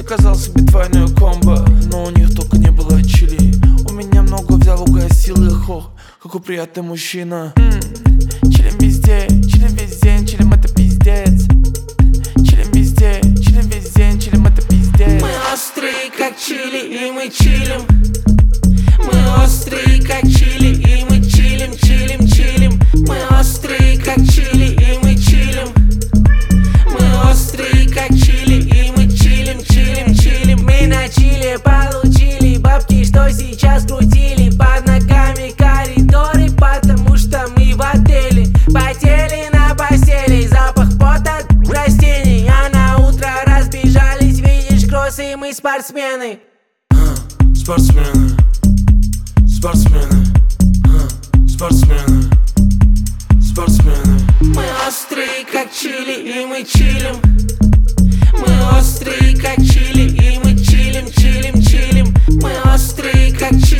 Заказал себе двойную комбо, но у них только не было чили. У меня много взял, угостил их, ох, какой приятный мужчина. Чилим везде, чилим весь день, чилим, это пиздец. Чилим везде, чилим весь день, чилим, это пиздец. Мы острые, как чили, и мы чилим. Мы острые, как чили, и мы чилим, чилим, чилим. Мы острые, как чили, и мы чилим. Мы острые, как чили, и мы чилим, чилим, чилим. Мы на чили получили бабки, что сейчас крутили под ногами коридоры, потому что мы в отеле. Потели на постели, запах пота от растений, а на утро разбежались, видишь, кроссы, мы спортсмены. Спортсмены, спортсмены, спортсмены, спортсмены. Мы острые, как чили, и мы чилим. Мы острые, как чили, и мы чилим, чилим, чилим. Мы острые, как чили.